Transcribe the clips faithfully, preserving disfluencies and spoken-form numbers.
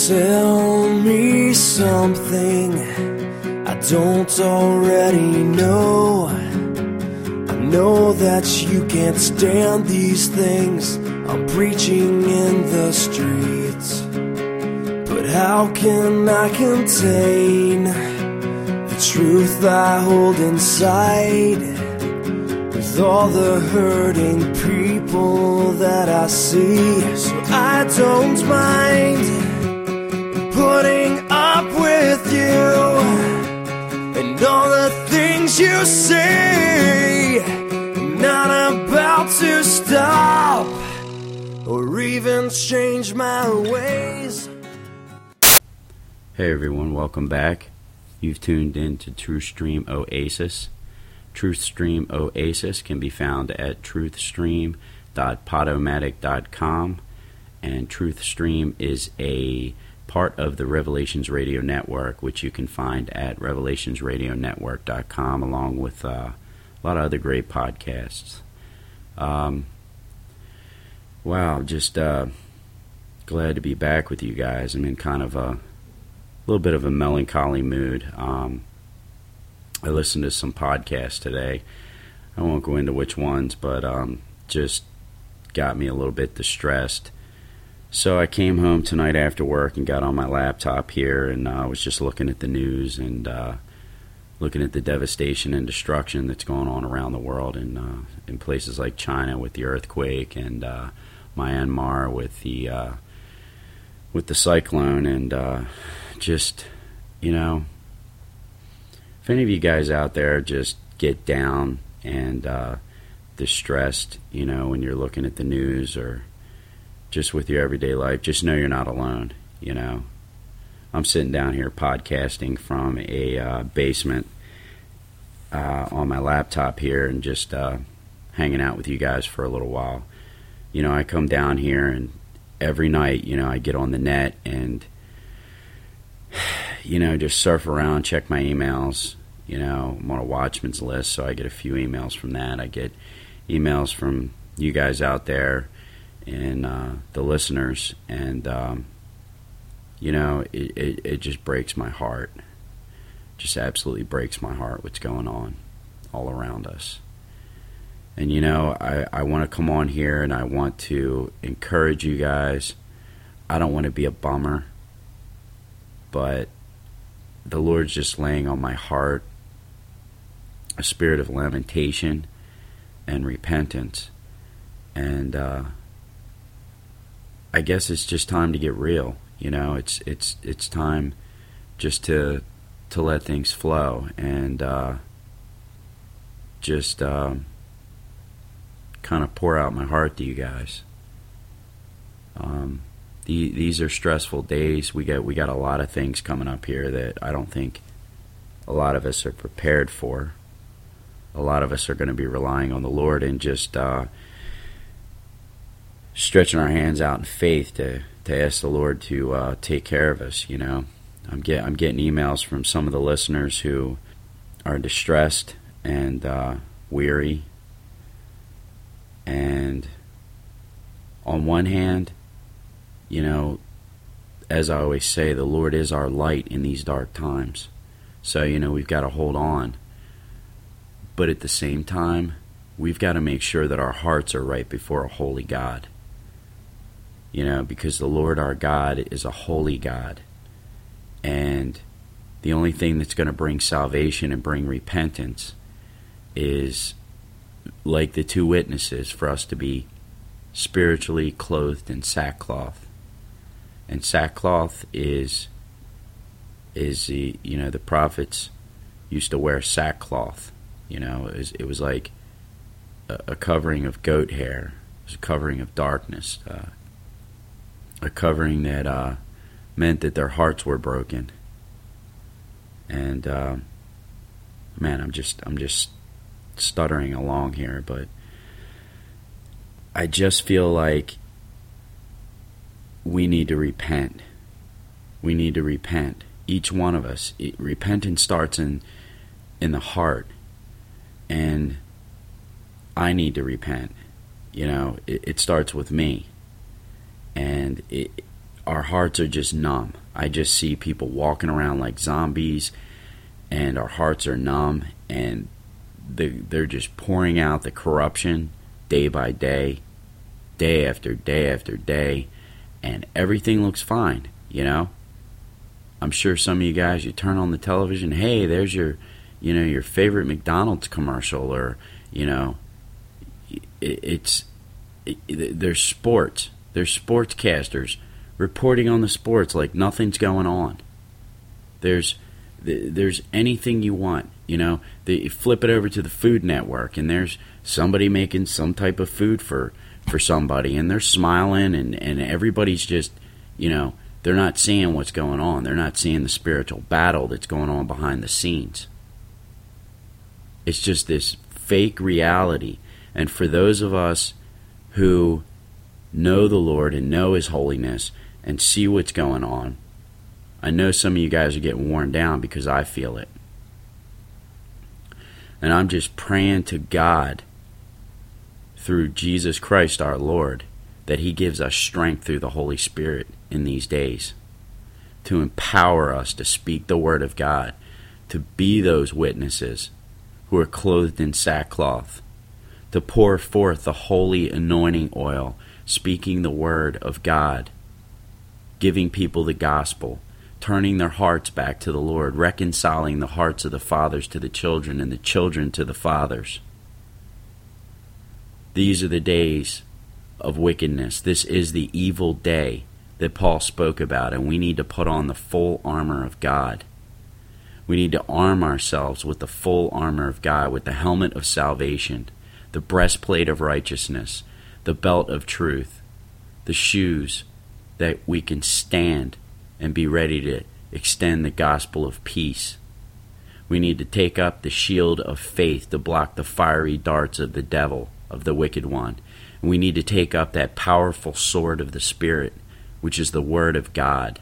Tell me something I don't already know. I know that you can't stand these things I'm preaching in the streets, but how can I contain the truth I hold inside with all the hurting people that I see? So I don't mind putting up with you and all the things you say. I'm not about to stop or even change my ways. Hey everyone, welcome back. You've tuned in to TruthStream Oasis. TruthStream Oasis can be found at truthstream dot podomatic dot com, and TruthStream is a part of the Revelations Radio Network, which you can find at revelations radio network dot com, along with uh, a lot of other great podcasts. Um, wow, just uh, glad to be back with you guys. I'm in kind of a little bit of a melancholy mood. Um, I listened to some podcasts today. I won't go into which ones, but um, just got me a little bit distressed. So I came home tonight after work and got on my laptop here, and I uh, was just looking at the news and uh, looking at the devastation and destruction that's going on around the world, in uh, in places like China with the earthquake, and uh, Myanmar with the uh, with the cyclone, and uh, just, you know, if any of you guys out there just get down and uh, distressed, you know, when you're looking at the news or just with your everyday life, just know you're not alone, you know. I'm sitting down here podcasting from a uh, basement uh, on my laptop here and just uh, hanging out with you guys for a little while. You know, I come down here and every night, you know, I get on the net and, you know, just surf around, check my emails. You know, I'm on a Watchman's list, so I get a few emails from that. I get emails from you guys out there and uh, the listeners, and um, you know, it, it, it just breaks my heart. Just absolutely breaks my heart what's going on all around us. And you know, I, I want to come on here and I want to encourage you guys. I don't want to be a bummer, but the Lord's just laying on my heart a spirit of lamentation and repentance, and uh, I guess it's just time to get real. You know, it's it's it's time just to to let things flow and uh, just uh, kind of pour out my heart to you guys. Um, the, these are stressful days. We got we got a lot of things coming up here that I don't think a lot of us are prepared for. A lot of us are going to be relying on the Lord and just uh, stretching our hands out in faith to, to ask the Lord to uh, take care of us. You know, I'm get I'm getting emails from some of the listeners who are distressed and uh, weary. And on one hand, you know, as I always say, the Lord is our light in these dark times. So, you know, we've got to hold on. But at the same time, we've got to make sure that our hearts are right before a holy God. You know, because the Lord our God is a holy God. And the only thing that's going to bring salvation and bring repentance is, like the two witnesses, for us to be spiritually clothed in sackcloth. And sackcloth is, is the, you know, the prophets used to wear sackcloth. You know, it was, it was like a, a covering of goat hair. It was a covering of darkness. Uh, a covering that uh, meant that their hearts were broken. And uh, man, I'm just I'm just stuttering along here, but I just feel like we need to repent. We need to repent. Each one of us. It, repentance starts in in the heart. And I need to repent. You know, it, it starts with me. And it, our hearts are just numb. I just see people walking around like zombies, and our hearts are numb, and they, they're just pouring out the corruption day by day, day after day after day, and everything looks fine, you know? I'm sure some of you guys, you turn on the television, hey, there's your, you know, your favorite McDonald's commercial, or, you know, it, it's, it, there's sports, there's sportscasters reporting on the sports like nothing's going on. There's, there's anything you want, you know, they flip it over to the Food Network, and there's somebody making some type of food for, for somebody, and they're smiling, and, and everybody's just, you know, they're not seeing what's going on. They're not seeing the spiritual battle that's going on behind the scenes. It's just this fake reality. And for those of us who know the Lord and know His holiness and see what's going on, I know some of you guys are getting worn down because I feel it. And I'm just praying to God through Jesus Christ our Lord that He gives us strength through the Holy Spirit in these days to empower us to speak the Word of God, to be those witnesses who are clothed in sackcloth, to pour forth the holy anointing oil, speaking the Word of God, giving people the gospel, turning their hearts back to the Lord, reconciling the hearts of the fathers to the children and the children to the fathers. These are the days of wickedness. This is the evil day that Paul spoke about, and we need to put on the full armor of God. We need to arm ourselves with the full armor of God, with the helmet of salvation, the breastplate of righteousness, the belt of truth, the shoes that we can stand and be ready to extend the gospel of peace. We need to take up the shield of faith to block the fiery darts of the devil, of the wicked one. And we need to take up that powerful sword of the Spirit, which is the Word of God.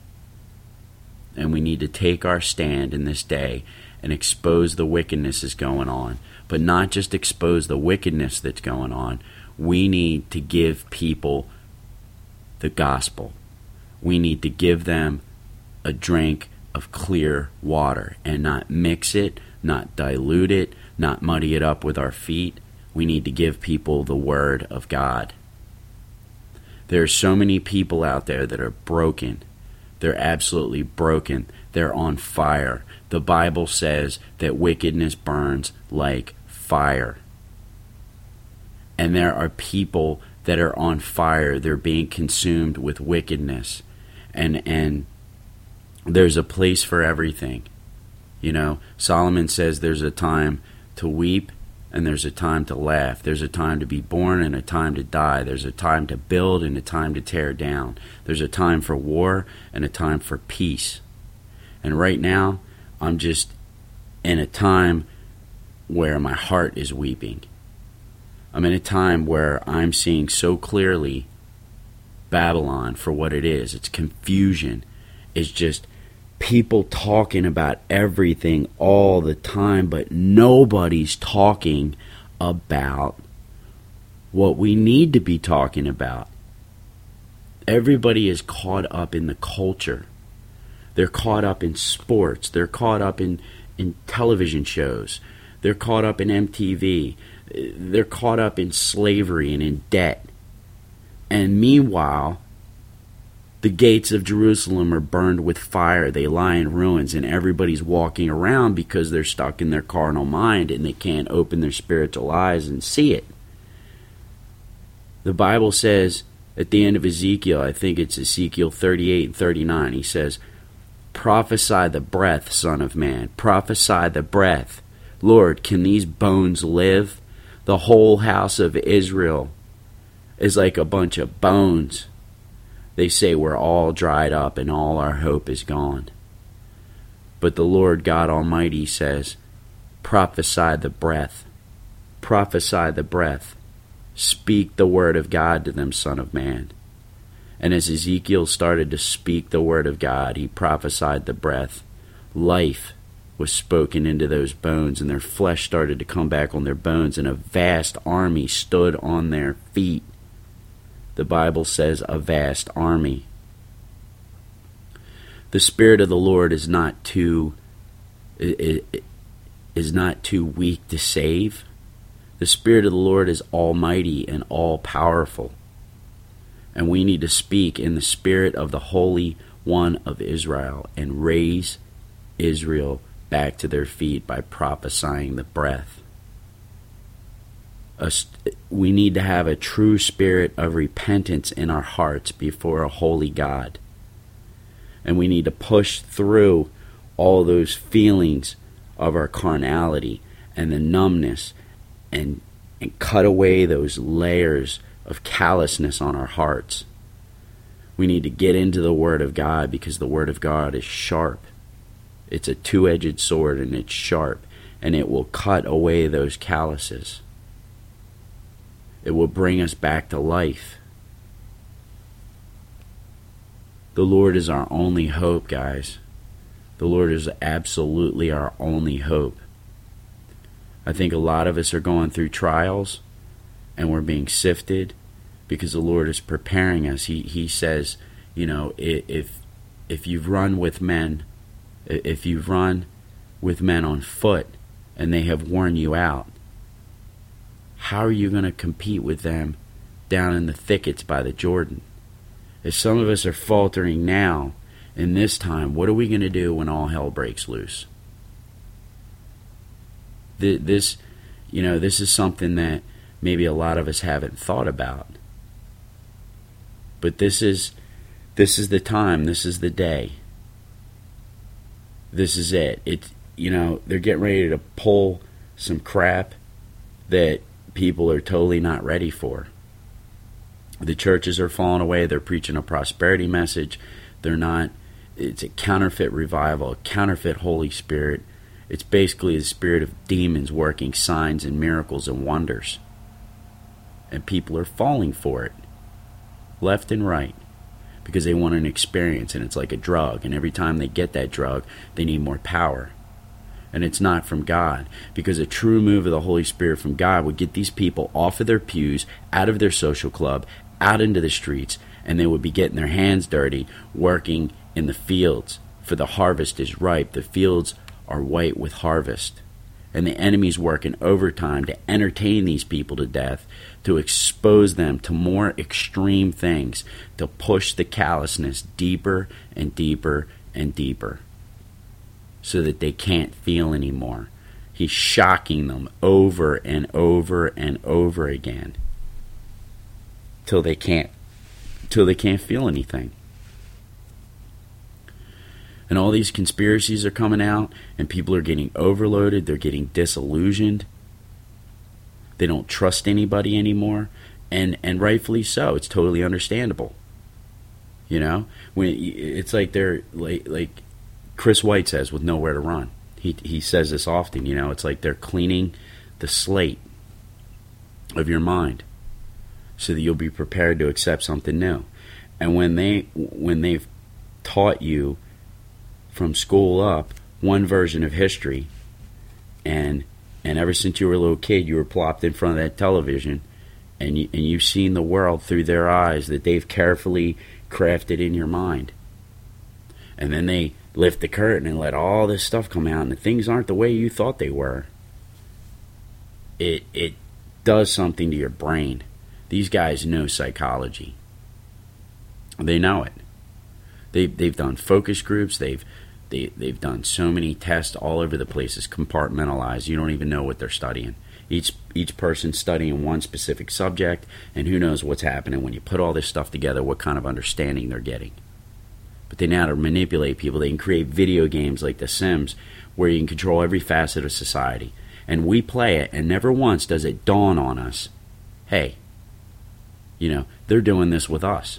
And we need to take our stand in this day and expose the wickedness that's going on. But not just expose the wickedness that's going on. We need to give people the gospel. We need to give them a drink of clear water and not mix it, not dilute it, not muddy it up with our feet. We need to give people the Word of God. There are so many people out there that are broken. They're absolutely broken. They're on fire. The Bible says that wickedness burns like fire. And there are people that are on fire. They're being consumed with wickedness. And and there's a place for everything. You know, Solomon says there's a time to weep and there's a time to laugh. There's a time to be born and a time to die. There's a time to build and a time to tear down. There's a time for war and a time for peace. And right now, I'm just in a time where my heart is weeping. I'm in a time where I'm seeing so clearly Babylon for what it is. It's confusion. It's just people talking about everything all the time, but nobody's talking about what we need to be talking about. Everybody is caught up in the culture. They're caught up in sports. They're caught up in, in television shows. They're caught up in M T V. They're caught up in slavery and in debt. And meanwhile, the gates of Jerusalem are burned with fire. They lie in ruins, and everybody's walking around because they're stuck in their carnal mind and they can't open their spiritual eyes and see it. The Bible says at the end of Ezekiel, I think it's Ezekiel thirty-eight and thirty-nine, he says, "Prophesy the breath, Son of Man. Prophesy the breath. Lord, can these bones live?" The whole house of Israel is like a bunch of bones. They say we're all dried up and all our hope is gone. But the Lord God Almighty says, prophesy the breath. Prophesy the breath. Speak the word of God to them, Son of Man. And as Ezekiel started to speak the word of God, he prophesied the breath. Life was spoken into those bones, and their flesh started to come back on their bones, and a vast army stood on their feet. The Bible says a vast army. The Spirit of the Lord is not too is not too weak to save. The Spirit of the Lord is almighty and all-powerful. And we need to speak in the Spirit of the Holy One of Israel and raise Israel back to their feet by prophesying the breath. A, we need to have a true spirit of repentance in our hearts before a holy God. And we need to push through all those feelings of our carnality and the numbness and, and cut away those layers of callousness on our hearts. We need to get into the Word of God because the Word of God is sharp. It's a two-edged sword and it's sharp, and it will cut away those calluses. It will bring us back to life. The Lord is our only hope, guys. The Lord is absolutely our only hope. I think a lot of us are going through trials and we're being sifted because the Lord is preparing us. He he says, you know, if if you've run with men, if you've run with men on foot and they have worn you out, how are you going to compete with them down in the thickets by the Jordan? If some of us are faltering now in this time, what are we going to do when all hell breaks loose? This, you know, this is something that maybe a lot of us haven't thought about. But this is this is the time, this is the day. This is it. It you know, they're getting ready to pull some crap that people are totally not ready for. The churches are falling away. They're preaching a prosperity message. They're not. It's a counterfeit revival, a counterfeit Holy Spirit. It's basically the spirit of demons working signs and miracles and wonders. And people are falling for it, left and right, because they want an experience, and it's like a drug. And every time they get that drug, they need more power. And it's not from God, because a true move of the Holy Spirit from God would get these people off of their pews, out of their social club, out into the streets, and they would be getting their hands dirty, working in the fields, for the harvest is ripe. The fields are white with harvest. And the enemy's working overtime to entertain these people to death, to expose them to more extreme things, to push the callousness deeper and deeper and deeper, so that they can't feel anymore. He's shocking them over and over and over again till they can't till they can't feel anything. And all these conspiracies are coming out, and people are getting overloaded. They're getting disillusioned. They don't trust anybody anymore, and and rightfully so. It's totally understandable. You know, when it's like they're like like Chris White says with Nowhere to Run. He he says this often. You know, it's like they're cleaning the slate of your mind so that you'll be prepared to accept something new. And when they when they've taught you from school up one version of history, and and ever since you were a little kid you were plopped in front of that television, and you, and you've seen the world through their eyes that they've carefully crafted in your mind, and then they lift the curtain and let all this stuff come out, and the things aren't the way you thought they were. It it does something to your brain. These guys know psychology. They know it. They they've done focus groups. They've they they've done so many tests all over the place. It's compartmentalized. You don't even know what they're studying. Each each person studying one specific subject, and who knows what's happening when you put all this stuff together. What kind of understanding they're getting. But they know how to manipulate people. They can create video games like The Sims, where you can control every facet of society. And we play it, and never once does it dawn on us, hey, you know, they're doing this with us.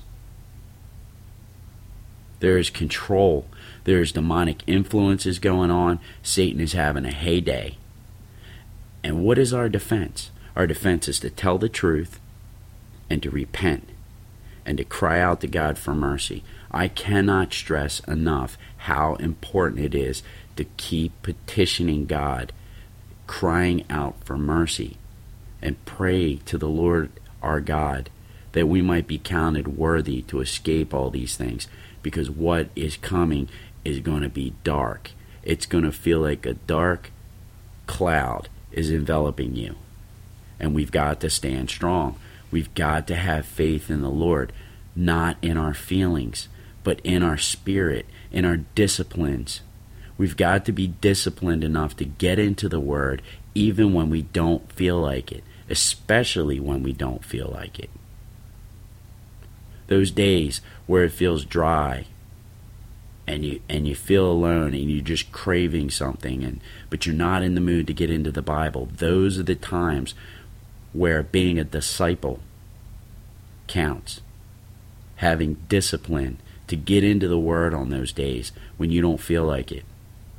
There is control. There is demonic influences going on. Satan is having a heyday. And what is our defense? Our defense is to tell the truth and to repent and to cry out to God for mercy. I cannot stress enough how important it is to keep petitioning God, crying out for mercy, and pray to the Lord our God that we might be counted worthy to escape all these things, because what is coming is going to be dark. It's going to feel like a dark cloud is enveloping you. And we've got to stand strong. We've got to have faith in the Lord, not in our feelings, but in our spirit, in our disciplines. We've got to be disciplined enough to get into the Word even when we don't feel like it, especially when we don't feel like it. Those days where it feels dry and you and you feel alone and you're just craving something, and but you're not in the mood to get into the Bible, those are the times where being a disciple counts. Having discipline to get into the Word on those days when you don't feel like it.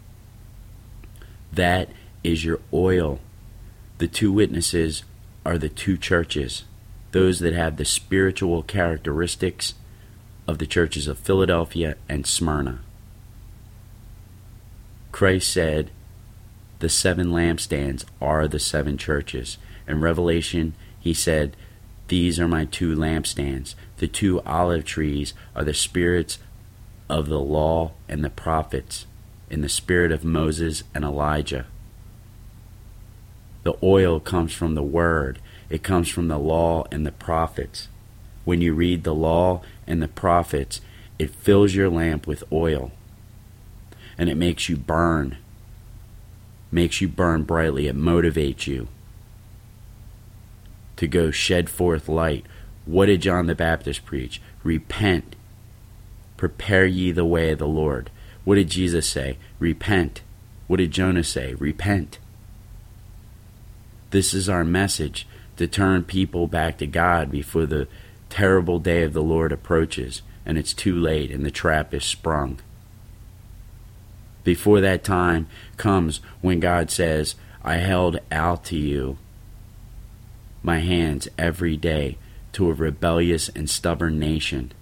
That is your oil. The two witnesses are the two churches, those that have the spiritual characteristics of the churches of Philadelphia and Smyrna. Christ said the seven lampstands are the seven churches. In Revelation, he said, "These are my two lampstands." The two olive trees are the spirits of the law and the prophets, in the spirit of Moses and Elijah. The oil comes from the Word. It comes from the law and the prophets. When you read the law and the prophets, it fills your lamp with oil. And it makes you burn. Makes you burn brightly. It motivates you to go shed forth light. What did John the Baptist preach? Repent. Prepare ye the way of the Lord. What did Jesus say? Repent. What did Jonah say? Repent. This is our message, to turn people back to God before the terrible day of the Lord approaches and it's too late and the trap is sprung. Before that time comes when God says, "I held out to you my hands every day to a rebellious and stubborn nation."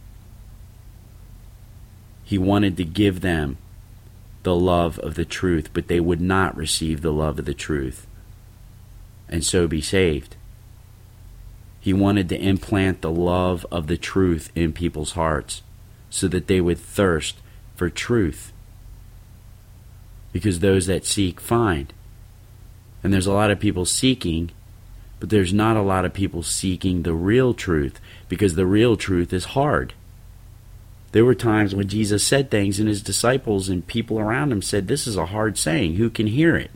He wanted to give them the love of the truth, but they would not receive the love of the truth and so be saved. He wanted to implant the love of the truth in people's hearts so that they would thirst for truth. Because those that seek find. And there's a lot of people seeking, but there's not a lot of people seeking the real truth, because the real truth is hard. There were times when Jesus said things and his disciples and people around him said, "This is a hard saying. Who can hear it?"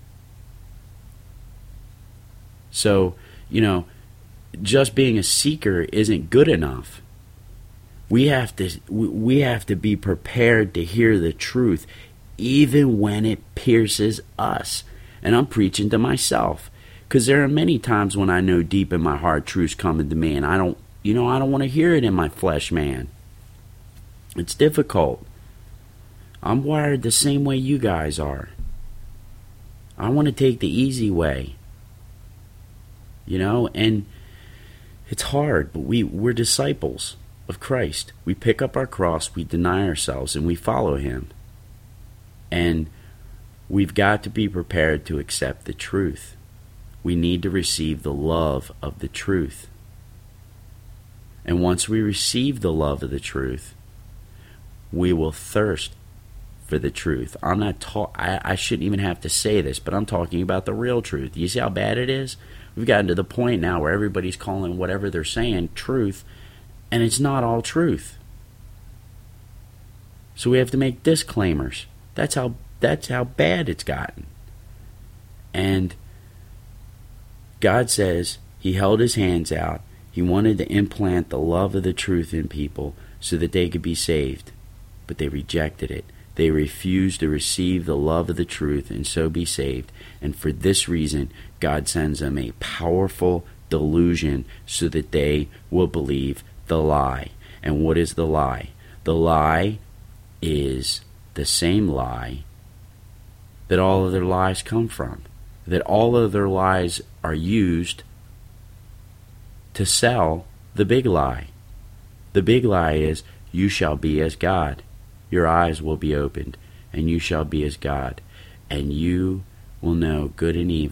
So, you know, just being a seeker isn't good enough. We have to we have to be prepared to hear the truth even when it pierces us. And I'm preaching to myself, because there are many times when I know deep in my heart truth's coming to me and I don't, you know, I don't want to hear it in my flesh, man. It's difficult. I'm wired the same way you guys are. I want to take the easy way. You know, and it's hard, but we, we're disciples of Christ. We pick up our cross, we deny ourselves, and we follow him. And we've got to be prepared to accept the truth. We need to receive the love of the truth. And once we receive the love of the truth, we will thirst for the truth. I'm not ta- I, I shouldn't even have to say this, but I'm talking about the real truth. You see how bad it is? We've gotten to the point now where everybody's calling whatever they're saying truth, and it's not all truth. So we have to make disclaimers. That's how that's how bad it's gotten. And God says he held his hands out. He wanted to implant the love of the truth in people so that they could be saved. But they rejected it. They refused to receive the love of the truth and so be saved. And for this reason, God sends them a powerful delusion so that they will believe the lie. And what is the lie? The lie is the same lie that all of their lies come from. That all of their lies are used to sell the big lie. The big lie is, you shall be as God. Your eyes will be opened, and you shall be as God. And you will know good and evil.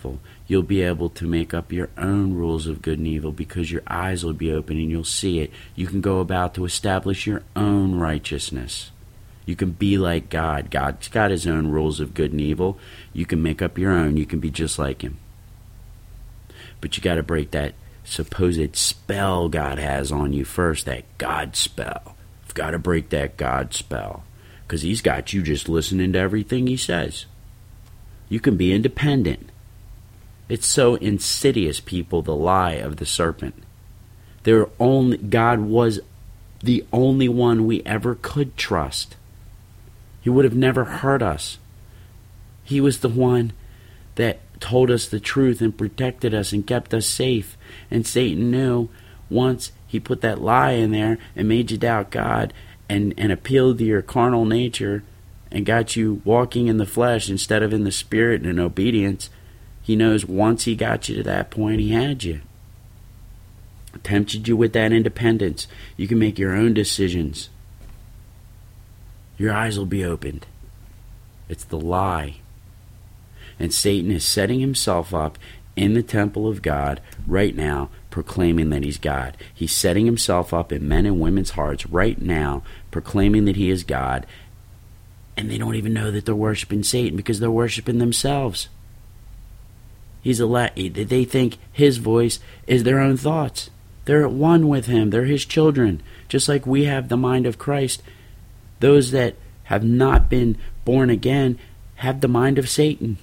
You'll be able to make up your own rules of good and evil because your eyes will be open and you'll see it. You can go about to establish your own righteousness. You can be like God. God's got his own rules of good and evil. You can make up your own. You can be just like him. But you got to break that supposed spell God has on you first, that God spell. You've got to break that God spell because he's got you just listening to everything he says. You can be independent. It's so insidious, people, the lie of the serpent. There only God was the only one we ever could trust. He would have never hurt us. He was the one that told us the truth and protected us and kept us safe. And Satan knew once he put that lie in there and made you doubt God and, and appealed to your carnal nature and got you walking in the flesh instead of in the spirit and in obedience. He knows once he got you to that point, he had you. Tempted you with that independence. You can make your own decisions. Your eyes will be opened. It's the lie. And Satan is setting himself up in the temple of God right now, proclaiming that he's God. He's setting himself up in men and women's hearts right now, proclaiming that he is God. And they don't even know that they're worshiping Satan because they're worshiping themselves. He's a la- they think his voice is their own thoughts. They're at one with him. They're his children. Just like we have the mind of Christ. Those that have not been born again have the mind of Satan.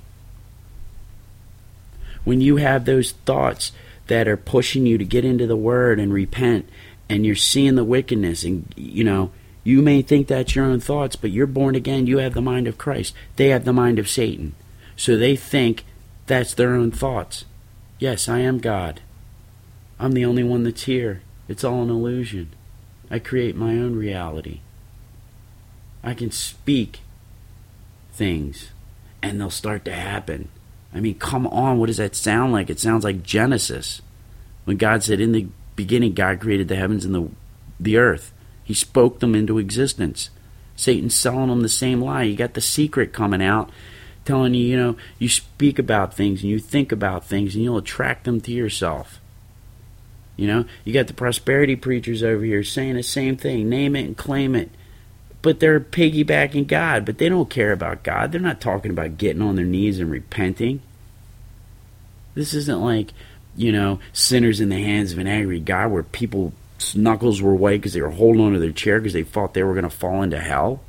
When you have those thoughts that are pushing you to get into the Word and repent, and you're seeing the wickedness, and you know, you may think that's your own thoughts, but you're born again, you have the mind of Christ. They have the mind of Satan. So they think that's their own thoughts. Yes, I am God. I'm the only one that's here. It's all an illusion. I create my own reality. I can speak things, and they'll start to happen. I mean, come on, what does that sound like? It sounds like Genesis. When God said, in the beginning, God created the heavens and the, the earth. He spoke them into existence. Satan's selling them the same lie. You got The Secret coming out, telling you, you know, you speak about things and you think about things and you'll attract them to yourself. You know, you got the prosperity preachers over here saying the same thing. Name it and claim it. But they're piggybacking God, but they don't care about God. They're not talking about getting on their knees and repenting. This isn't like, you know, sinners in the hands of an angry God where people's knuckles were white because they were holding onto their chair because they thought they were going to fall into hell.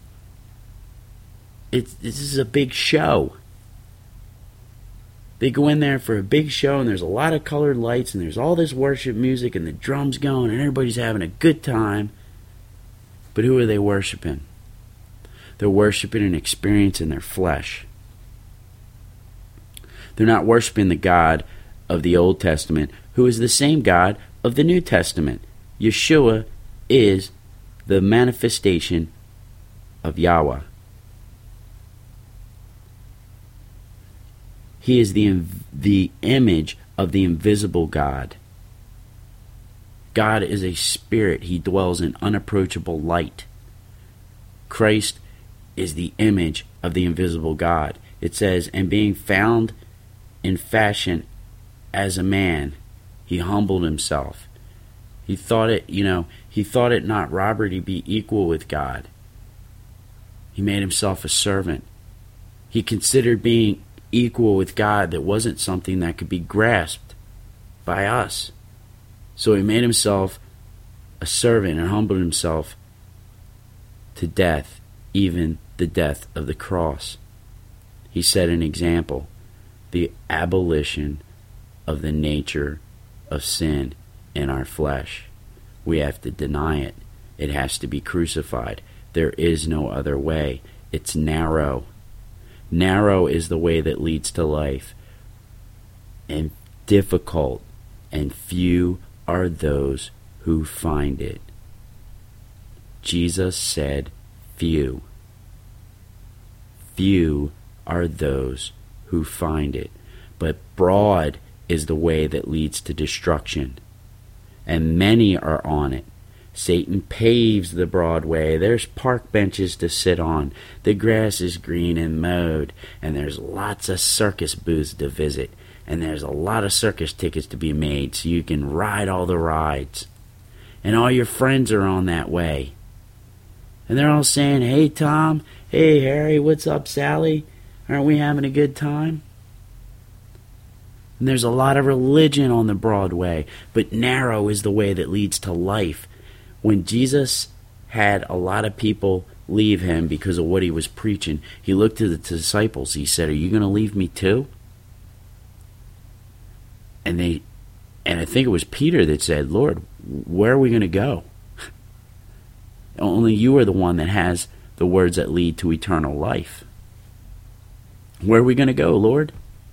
It's, this is a big show. They go in there for a big show and there's a lot of colored lights and there's all this worship music and the drums going and everybody's having a good time. But who are they worshiping? They're worshiping an experience in their flesh. They're not worshiping the God of the Old Testament, who is the same God of the New Testament. Yeshua is the manifestation of Yahweh. He is the, the image of the invisible God. God is a spirit. He dwells in unapproachable light. Christ is the image of the invisible God. It says, and being found in fashion as a man, he humbled himself. He thought it, you know, he thought it not robbery to be equal with God. He made himself a servant. He considered being equal with God that wasn't something that could be grasped by us. So he made himself a servant and humbled himself to death, even the death of the cross. He set an example, the abolition of the nature of sin in our flesh. We have to deny it. It has to be crucified. There is no other way. It's narrow. Narrow is the way that leads to life, and difficult, and few are those who find it. Jesus said, few. Few are those who find it, but broad is the way that leads to destruction, and many are on it. Satan paves the broad way. There's park benches to sit on. The grass is green and mowed, and there's lots of circus booths to visit. and there's a lot of circus tickets to be made so you can ride all the rides. And all your friends are on that way. And they're all saying, hey, Tom, hey, Harry, what's up, Sally? Aren't we having a good time? And there's a lot of religion on the Broadway, but narrow is the way that leads to life. When Jesus had a lot of people leave him because of what he was preaching, he looked to the disciples. He said, are you going to leave me too? And they, and I think it was Peter that said, Lord, where are we going to go? Only you are the one that has the words that lead to eternal life. Where are we going to go, Lord?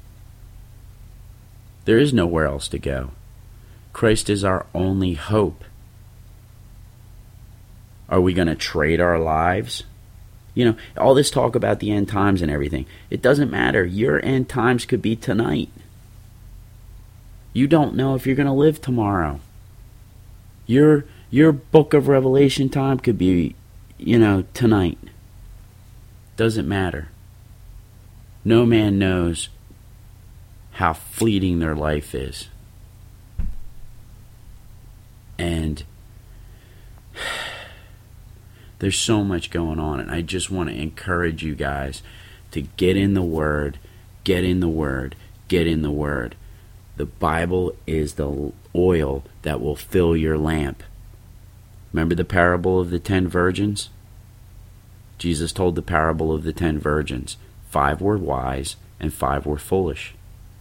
There is nowhere else to go. Christ is our only hope. Are we going to trade our lives? You know, all this talk about the end times and everything, it doesn't matter. Your end times could be tonight. You don't know if you're going to live tomorrow. Your your book of Revelation time could be, you know, tonight. Doesn't matter. No man knows how fleeting their life is. And there's so much going on, and I just want to encourage you guys to get in the Word, get in the Word, get in the Word. The Bible is the oil that will fill your lamp. Remember the parable of the ten virgins? Jesus told the parable of the ten virgins. Five were wise and five were foolish.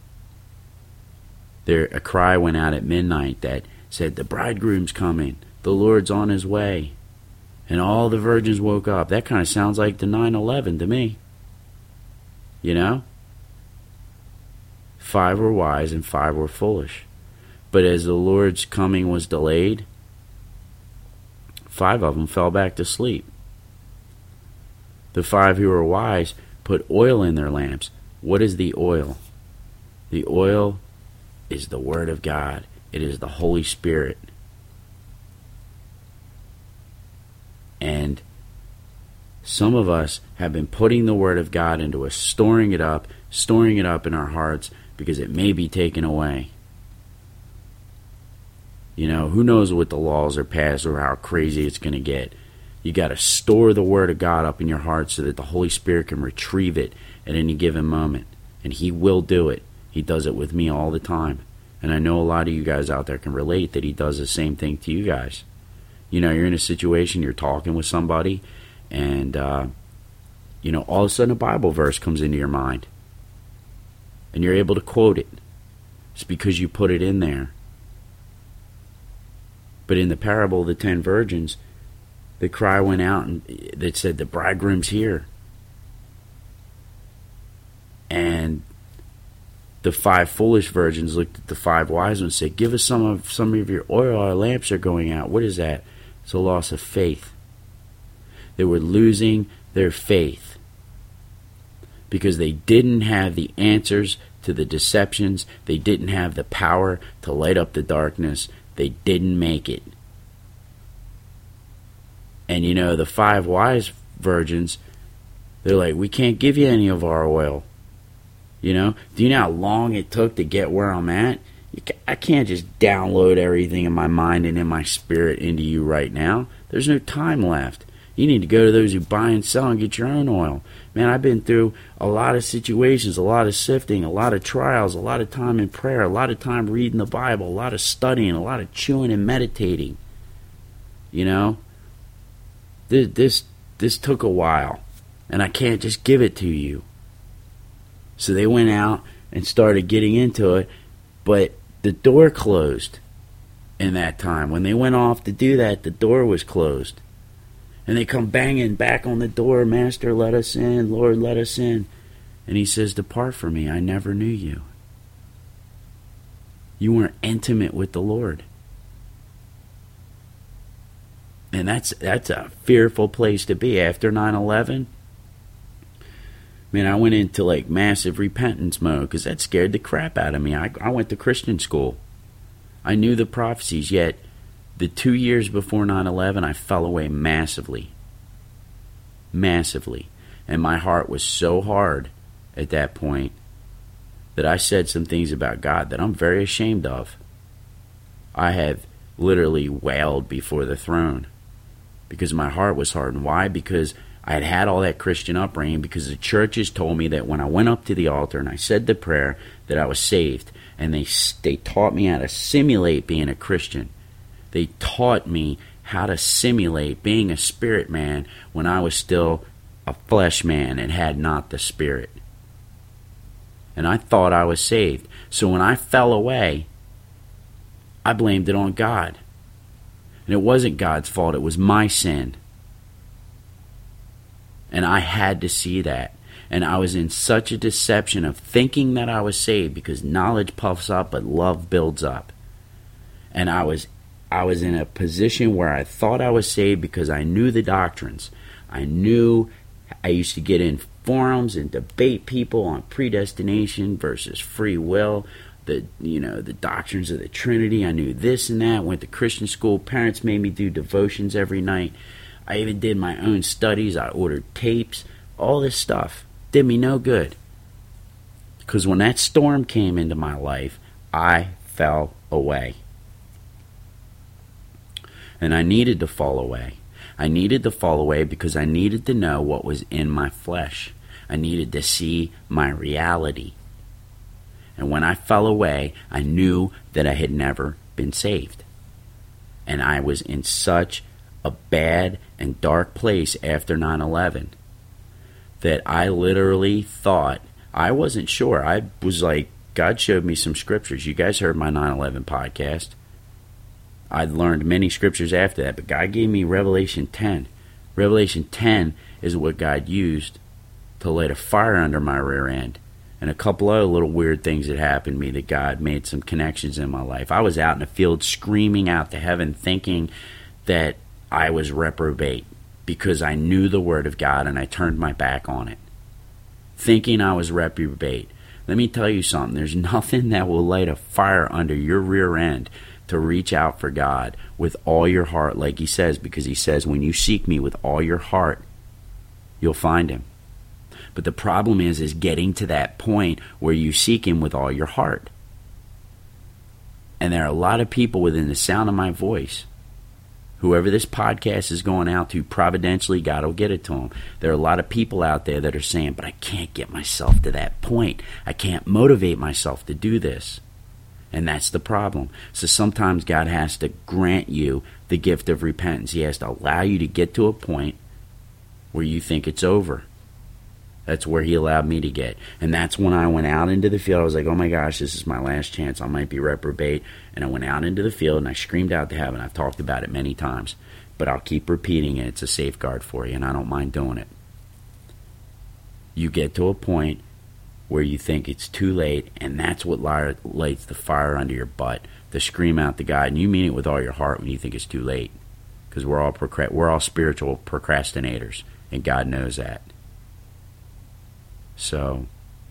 There, a cry went out at midnight that said, the bridegroom's coming, the Lord's on his way. And all the virgins woke up. That kind of sounds like the nine eleven to me. You know? Five were wise and five were foolish. But as the Lord's coming was delayed, five of them fell back to sleep. The five who were wise put oil in their lamps. What is the oil? The oil is the Word of God. It is the Holy Spirit. And some of us have been putting the Word of God into us, storing it up, storing it up in our hearts because it may be taken away. You know, who knows what the laws are passed or how crazy it's going to get. You got to store the Word of God up in your heart so that the Holy Spirit can retrieve it at any given moment. And He will do it. He does it with me all the time. And I know a lot of you guys out there can relate that He does the same thing to you guys. You know, you're in a situation, you're talking with somebody, and, uh, you know, all of a sudden a Bible verse comes into your mind. And you're able to quote it. It's because you put it in there. But in the parable of the ten virgins, the cry went out and that said, the bridegroom's here. And the five foolish virgins looked at the five wise ones and said, give us some of some of your oil, our lamps are going out. What is that? It's a loss of faith. They were losing their faith because they didn't have the answers to the deceptions. They didn't have the power to light up the darkness. They didn't make it. And you know, the five wise virgins, they're like, we can't give you any of our oil. You know, do you know how long it took to get where I'm at? You ca- I can't just download everything in my mind and in my spirit into you right now. There's no time left. You need to go to those who buy and sell and get your own oil. Man, I've been through a lot of situations, a lot of sifting, a lot of trials, a lot of time in prayer, a lot of time reading the Bible, a lot of studying, a lot of chewing and meditating. You know, this this, this took a while, and I can't just give it to you. So they went out and started getting into it, but the door closed in that time. When they went off to do that, the door was closed. And they come banging back on the door, Master, let us in, Lord, let us in. And He says, depart from me, I never knew you. You weren't intimate with the Lord. And that's that's a fearful place to be. After nine eleven, man, I went into like massive repentance mode because that scared the crap out of me. I, I went to Christian school. I knew the prophecies, yet the two years before nine eleven, I fell away massively. Massively. And my heart was so hard at that point that I said some things about God that I'm very ashamed of. I have literally wailed before the throne because my heart was hardened. Why? Because I had had all that Christian upbringing, because the churches told me that when I went up to the altar and I said the prayer that I was saved, and they they taught me how to simulate being a Christian. They taught me how to simulate being a spirit man when I was still a flesh man and had not the Spirit. And I thought I was saved. So when I fell away, I blamed it on God. And it wasn't God's fault. It was my sin. And I had to see that. And I was in such a deception of thinking that I was saved, because knowledge puffs up, but love builds up. And I was I was in a position where I thought I was saved because I knew the doctrines. I knew, I used to get in forums and debate people on predestination versus free will, the you know the doctrines of the Trinity. I knew this and that. Went to Christian school. Parents made me do devotions every night. I even did my own studies. I ordered tapes. All this stuff did me no good, because when that storm came into my life, I fell away. And I needed to fall away. I needed to fall away because I needed to know what was in my flesh. I needed to see my reality. And when I fell away, I knew that I had never been saved. And I was in such a bad and dark place after nine eleven that I literally thought, I wasn't sure. I was like, God showed me some scriptures. You guys heard my nine eleven podcast. I'd learned many scriptures after that, but God gave me Revelation ten. Revelation ten is what God used to light a fire under my rear end. And a couple other little weird things that happened to me that God made some connections in my life. I was out in the field screaming out to heaven, thinking that I was reprobate because I knew the Word of God and I turned my back on it, thinking I was reprobate. Let me tell you something. There's nothing that will light a fire under your rear end to reach out for God with all your heart, like he says, because he says, when you seek me with all your heart, you'll find him. But the problem is, is getting to that point where you seek him with all your heart. And there are a lot of people within the sound of my voice, whoever this podcast is going out to, providentially, God will get it to them. There are a lot of people out there that are saying, but I can't get myself to that point. I can't motivate myself to do this. And that's the problem. So sometimes God has to grant you the gift of repentance. He has to allow you to get to a point where you think it's over. That's where he allowed me to get. And that's when I went out into the field. I was like, oh my gosh, this is my last chance. I might be reprobate. And I went out into the field and I screamed out to heaven. I've talked about it many times, but I'll keep repeating it. It's a safeguard for you, and I don't mind doing it. You get to a point where you think it's too late, and that's what lights the fire under your butt, to scream out to God. And you mean it with all your heart when you think it's too late, because we're all procra- we're all spiritual procrastinators, and God knows that. So,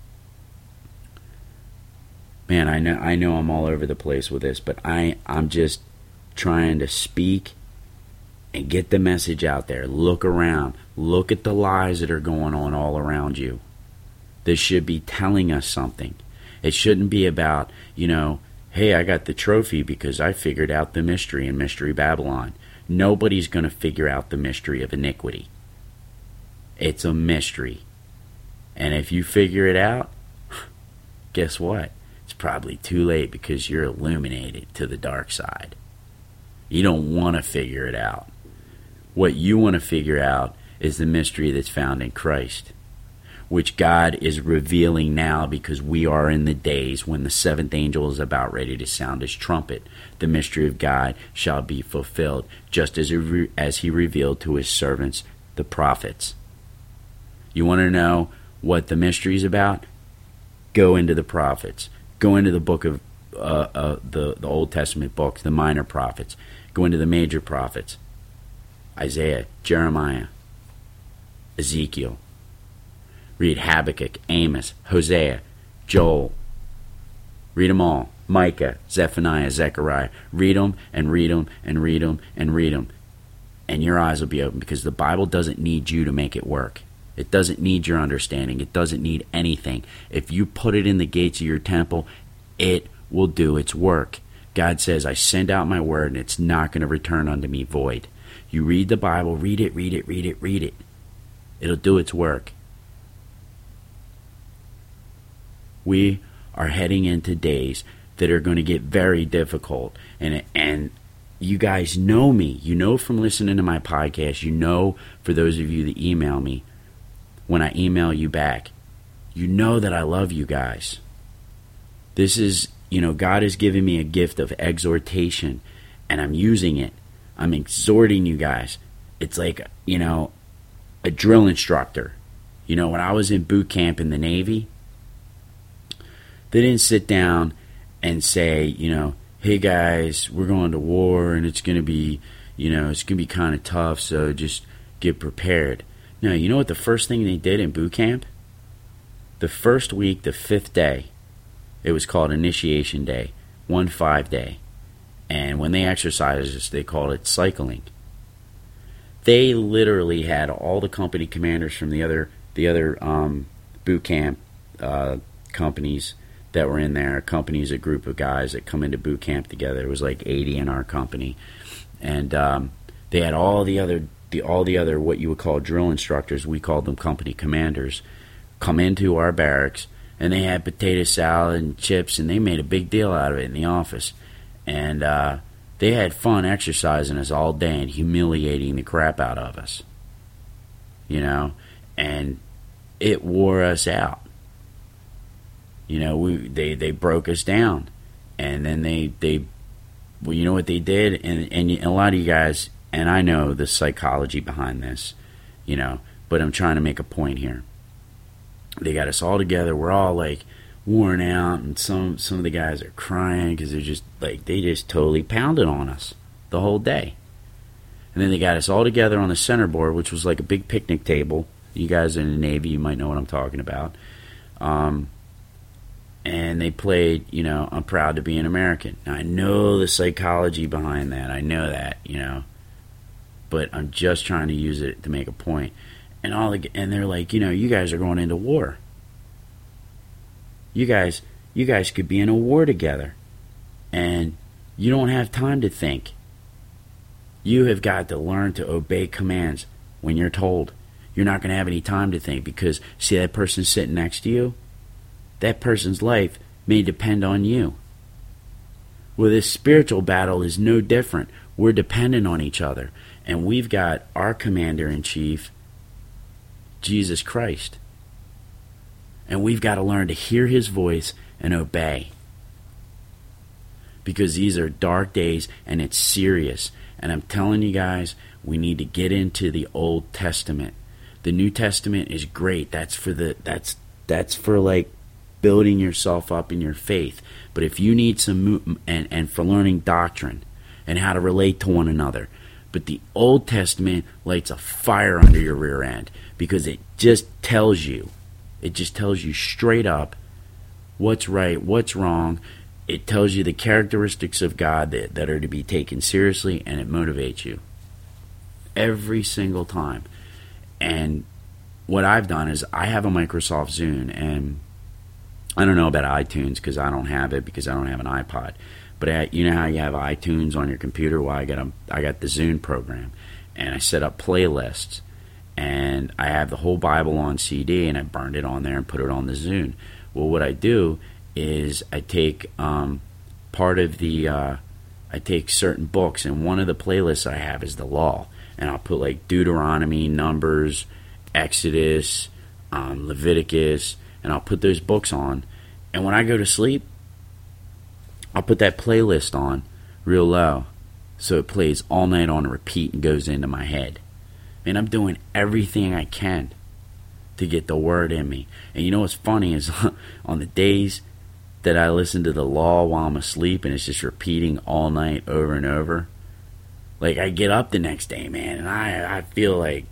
man, I know I know I'm all over the place with this, but I, I'm just trying to speak and get the message out there. Look around. Look at the lies that are going on all around you. This should be telling us something. It shouldn't be about, you know, hey, I got the trophy because I figured out the mystery in Mystery Babylon. Nobody's going to figure out the mystery of iniquity. It's a mystery. And if you figure it out, guess what? It's probably too late, because you're illuminated to the dark side. You don't want to figure it out. What you want to figure out is the mystery that's found in Christ, which God is revealing now, because we are in the days when the seventh angel is about ready to sound his trumpet. The mystery of God shall be fulfilled, just as, re- as he revealed to his servants, the prophets. You want to know what the mystery is about? Go into the prophets. Go into the book of uh, uh, the, the Old Testament books, the minor prophets. Go into the major prophets. Isaiah, Jeremiah, Ezekiel. Read Habakkuk, Amos, Hosea, Joel. Read them all. Micah, Zephaniah, Zechariah. Read them and read them and read them and read them. And your eyes will be open, because the Bible doesn't need you to make it work. It doesn't need your understanding. It doesn't need anything. If you put it in the gates of your temple, it will do its work. God says, I send out my word, and it's not going to return unto me void. You read the Bible, read it, read it, read it, read it. It'll do its work. We are heading into days that are going to get very difficult. And and you guys know me. You know from listening to my podcast. You know, for those of you that email me, when I email you back, you know that I love you guys. This is, you know, God has given me a gift of exhortation, and I'm using it. I'm exhorting you guys. It's like, you know, a drill instructor. You know, when I was in boot camp in the Navy, they didn't sit down and say, you know, hey guys, we're going to war and it's going to be, you know, it's going to be kind of tough, so just get prepared. No, you know what the first thing they did in boot camp? The first week, the fifth day, it was called Initiation Day, one five day. And when they exercised this, they called it cycling. They literally had all the company commanders from the other the other um, boot camp uh, companies that were in there. Companies, a group of guys that come into boot camp together. It was like eighty in our company, and um, they had all the other the all the other what you would call drill instructors. We called them company commanders. Come into our barracks, and they had potato salad and chips, and they made a big deal out of it in the office. And uh, they had fun exercising us all day and humiliating the crap out of us. You know, and it wore us out. You know, we they, they broke us down, and then they they, well, you know what they did, and and a lot of you guys, and I know the psychology behind this, you know, but I'm trying to make a point here. They got us all together. We're all like worn out, and some some of the guys are crying because they're just like they just totally pounded on us the whole day. And then they got us all together on the center board, which was like a big picnic table. You guys in the Navy, you might know what I'm talking about. Um, and they played, you know, I'm proud to be an American. Now, I know the psychology behind that. I know that, you know. But I'm just trying to use it to make a point. And all the, and they're like, you know, you guys are going into war. You guys, you guys could be in a war together. And you don't have time to think. You have got to learn to obey commands when you're told. You're not going to have any time to think because, see that person sitting next to you? That person's life may depend on you. Well, this spiritual battle is no different. We're dependent on each other. And we've got our commander-in-chief, Jesus Christ. And we've got to learn to hear his voice and obey. Because these are dark days and it's serious. And I'm telling you guys, we need to get into the Old Testament. The New Testament is great. That's for the that's that's for like building yourself up in your faith. But if you need some and and for learning doctrine and how to relate to one another, but the Old Testament lights a fire under your rear end because it just tells you, it just tells you straight up what's right, what's wrong. It tells you the characteristics of God that, that are to be taken seriously, and it motivates you every single time. And what I've done is I have a Microsoft Zune, and I don't know about iTunes because I don't have it because I don't have an iPod. But I, you know how you have iTunes on your computer? Well, I got a, I got the Zune program, and I set up playlists, and I have the whole Bible on C D, and I burned it on there and put it on the Zune. Well, what I do is I take um, part of the, uh, I take certain books, and one of the playlists I have is the law, and I'll put like Deuteronomy, Numbers, Exodus, um, Leviticus, and I'll put those books on, and when I go to sleep, I'll put that playlist on real low, so it plays all night on repeat and goes into my head. And I'm doing everything I can to get the word in me. And you know what's funny is on the days that I listen to the law while I'm asleep and it's just repeating all night over and over, like I get up the next day, man, and I I feel like,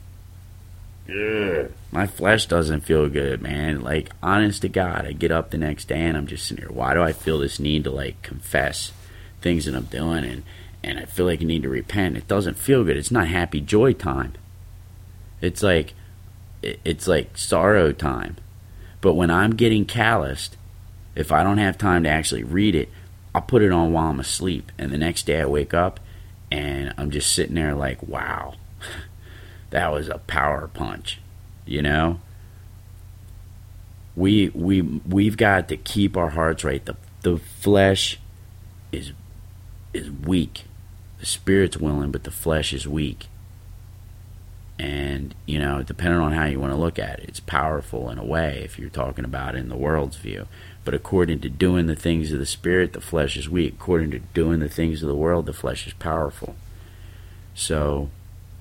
ugh, my flesh doesn't feel good, man. Like, honest to God, I get up the next day and I'm just sitting here, why do I feel this need to like confess things that I'm doing, and, and I feel like I need to repent? It doesn't feel good. It's not happy joy time. It's like, it's like sorrow time. But when I'm getting calloused, if I don't have time to actually read it, I'll put it on while I'm asleep. And the next day I wake up and I'm just sitting there like, wow, that was a power punch, you know? We we we've got to keep our hearts right. The the flesh is is weak. The spirit's willing, but the flesh is weak. And, you know, depending on how you want to look at it, it's powerful in a way if you're talking about it in the world's view. But according to doing the things of the spirit, the flesh is weak. According to doing the things of the world, the flesh is powerful. So,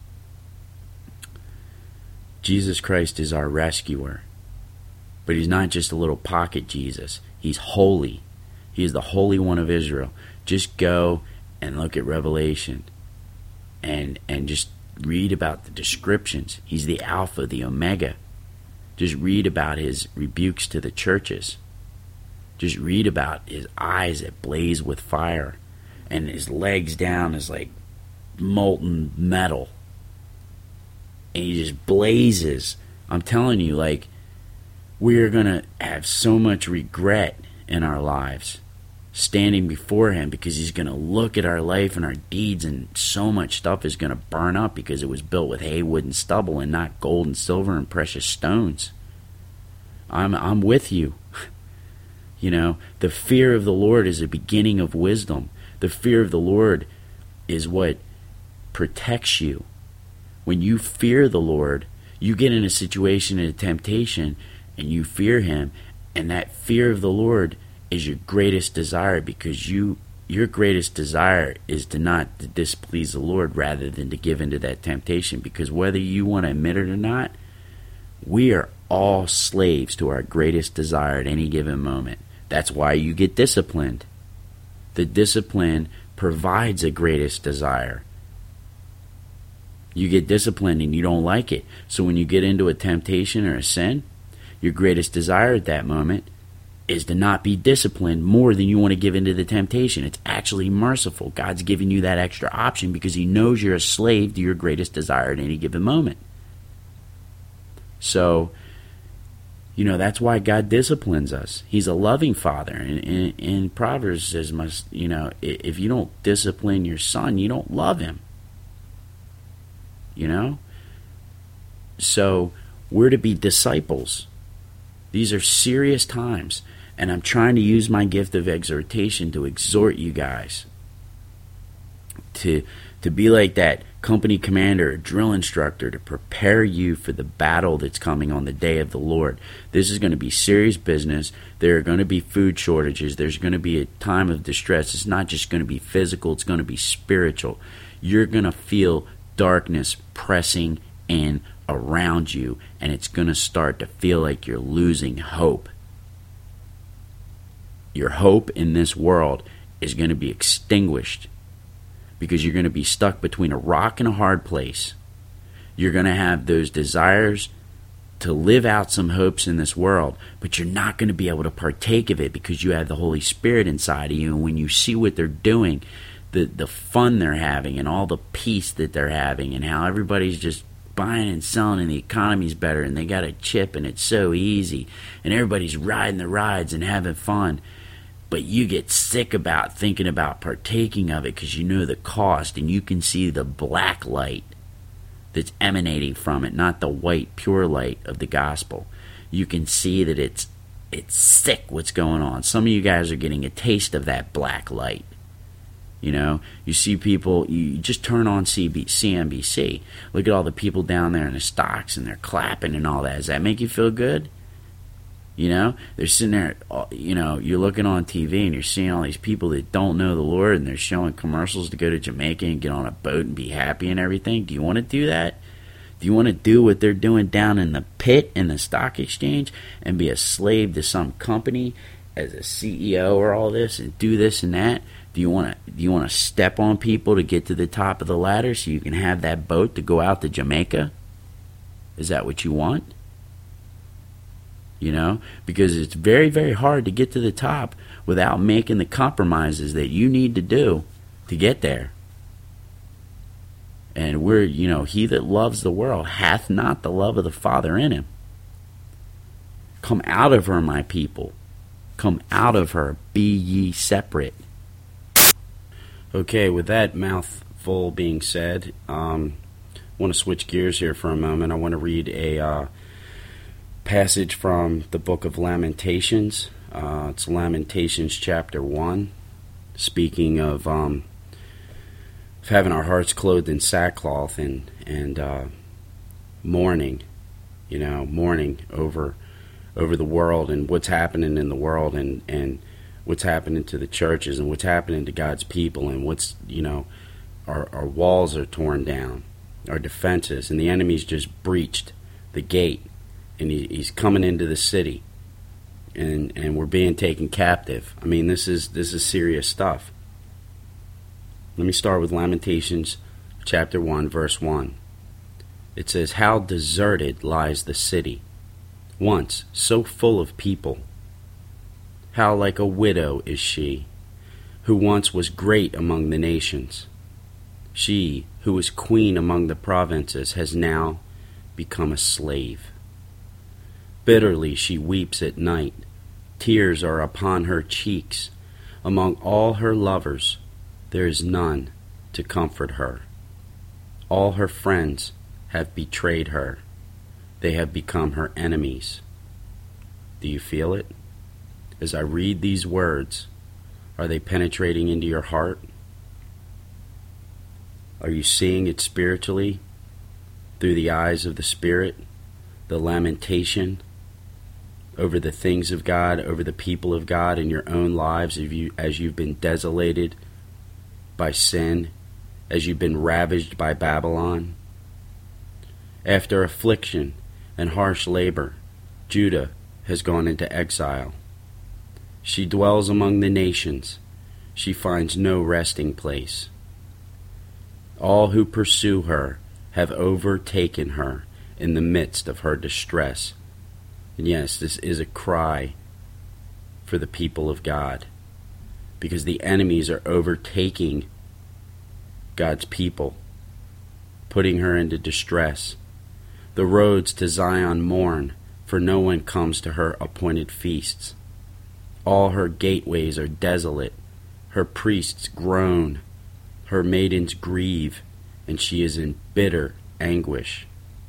Jesus Christ is our rescuer. But he's not just a little pocket Jesus. He's holy. He is the Holy One of Israel. Just go and look at Revelation and and just read about the descriptions. He's the Alpha, the Omega. Just read about his rebukes to the churches. Just read about his eyes that blaze with fire and his legs down is like molten metal. And he just blazes. I'm telling you, like, we're going to have so much regret in our lives standing before him, because he's going to look at our life and our deeds, and so much stuff is going to burn up because it was built with hay, wood, and stubble, and not gold and silver and precious stones. I'm I'm with you. You know, the fear of the Lord is the beginning of wisdom. The fear of the Lord is what protects you. When you fear the Lord, you get in a situation, in a temptation, and you fear him, and that fear of the Lord is your greatest desire, because you your greatest desire is to not to displease the Lord rather than to give into that temptation. Because whether you want to admit it or not, we are all slaves to our greatest desire at any given moment. That's why you get disciplined. The discipline provides a greatest desire. You get disciplined and you don't like it. So when you get into a temptation or a sin, your greatest desire at that moment is to not be disciplined more than you want to give into the temptation. It's actually merciful. God's giving you that extra option because he knows you're a slave to your greatest desire at any given moment. So, you know, that's why God disciplines us. He's a loving father. And in, in Proverbs it says, must, you know, if you don't discipline your son, you don't love him. You know? So, we're to be disciples. These are serious times. And I'm trying to use my gift of exhortation to exhort you guys to to be like that company commander or drill instructor, to prepare you for the battle that's coming on the day of the Lord. This is going to be serious business. There are going to be food shortages. There's going to be a time of distress. It's not just going to be physical, it's going to be spiritual. You're going to feel darkness pressing in around you, and it's going to start to feel like you're losing hope. Your hope in this world is going to be extinguished because you're going to be stuck between a rock and a hard place. You're going to have those desires to live out some hopes in this world, but you're not going to be able to partake of it because you have the Holy Spirit inside of you. And when you see what they're doing, the, the fun they're having and all the peace that they're having and how everybody's just buying and selling and the economy's better and they got a chip and it's so easy and everybody's riding the rides and having fun. But you get sick about thinking about partaking of it because you know the cost, and you can see the black light that's emanating from it, not the white pure light of the gospel. You can see that it's it's sick what's going on. Some of you guys are getting a taste of that black light. You know, you see people, you just turn on C N B C. Look at all the people down there in the stocks and they're clapping and all that. Does that make you feel good? You know, they're sitting there, you know, you're looking on T V and you're seeing all these people that don't know the Lord and they're showing commercials to go to Jamaica and get on a boat and be happy and everything. Do you want to do that? Do you want to do what they're doing down in the pit in the stock exchange and be a slave to some company as a C E O or all this and do this and that? Do you want to do you want to step on people to get to the top of the ladder so you can have that boat to go out to Jamaica? Is that what you want? You know, because it's very, very hard to get to the top without making the compromises that you need to do to get there. And we're, you know, he that loves the world hath not the love of the Father in him. Come out of her, my people. Come out of her. Be ye separate. Okay, with that mouthful being said, um, I want to switch gears here for a moment. I want to read a uh, passage from the book of Lamentations. Uh, it's Lamentations chapter one, speaking of, um, of having our hearts clothed in sackcloth and, and uh, mourning, you know, mourning over over the world and what's happening in the world, and, and what's happening to the churches, and what's happening to God's people, and what's, you know, our, our walls are torn down, our defenses, and the enemy's just breached the gate, and he, he's coming into the city, and and we're being taken captive. I mean, this is this is serious stuff. Let me start with Lamentations chapter one, verse one. It says, "How deserted lies the city, once so full of people. How like a widow is she, who once was great among the nations. She, who was queen among the provinces, has now become a slave. Bitterly she weeps at night. Tears are upon her cheeks. Among all her lovers, there is none to comfort her. All her friends have betrayed her. They have become her enemies." Do you feel it? As I read these words, are they penetrating into your heart? Are you seeing it spiritually through the eyes of the Spirit, the lamentation over the things of God, over the people of God in your own lives, as, you, as you've been desolated by sin, as you've been ravaged by Babylon? After affliction and harsh labor, Judah has gone into exile. She dwells among the nations. She finds no resting place. All who pursue her have overtaken her in the midst of her distress. And yes, this is a cry for the people of God, because the enemies are overtaking God's people, putting her into distress. The roads to Zion mourn, for no one comes to her appointed feasts. All her gateways are desolate. Her priests groan. Her maidens grieve, and she is in bitter anguish.